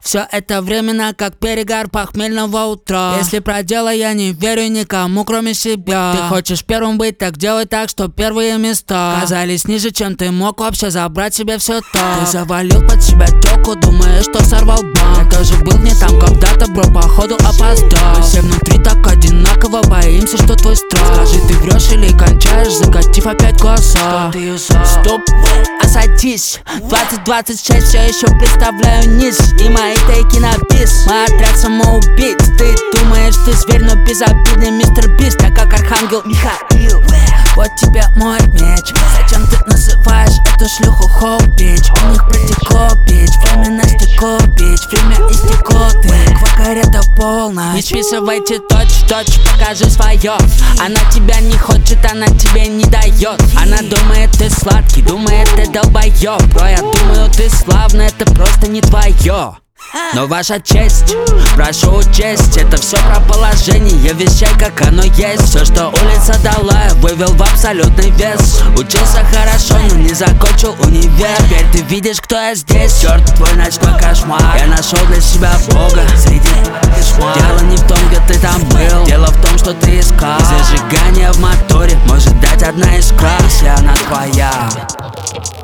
Все это временно, как перегар похмельного утра. Если про дело я не верю никому, кроме себя. Ты хочешь первым быть, так делай так, что первые места казались ниже, чем ты мог вообще забрать себе все так. Ты завалил под себя тёлку, думаешь, что сорвал банк. Я тоже был не там когда-то, бро, походу опоздал. Мы все внутри так одинаково, боимся, что твой страх. Скажи, ты врешь или кончаешь, закатив опять глаза. Стоп, осадись. 2026 все еще представляю низ, и мои тейки на бис. Мой отряд самоубийц. Ты думаешь, ты зверь, но безобидный мистер Бист. Я как архангел Михаил. Вот тебе мой меч. Зачем ты называешь эту шлюху хоу-бич? У них протекло, бич. Время настекло, бич. Время истекло, ты квакарета полная. Не списывайте точь-в-точь, покажи свое. Она тебя не хочет, она тебе не дает. Она думает, ты сладкий, думает, ты долбоёб. Бро, я думаю, ты славный, это просто не твое. Но ваша честь, прошу учесть, это все про положение вещей, как оно есть. Все, что улица дала, я вывел в абсолютный вес. Учился хорошо, но не закончил универ. Теперь ты видишь, кто я здесь. Черт, твой ночной кошмар. Я нашел для себя Бога среди кошмар. Дело не в том, где ты там был, дело в том, что ты искал. Зажигание в моторе может дать одна искра, если она твоя.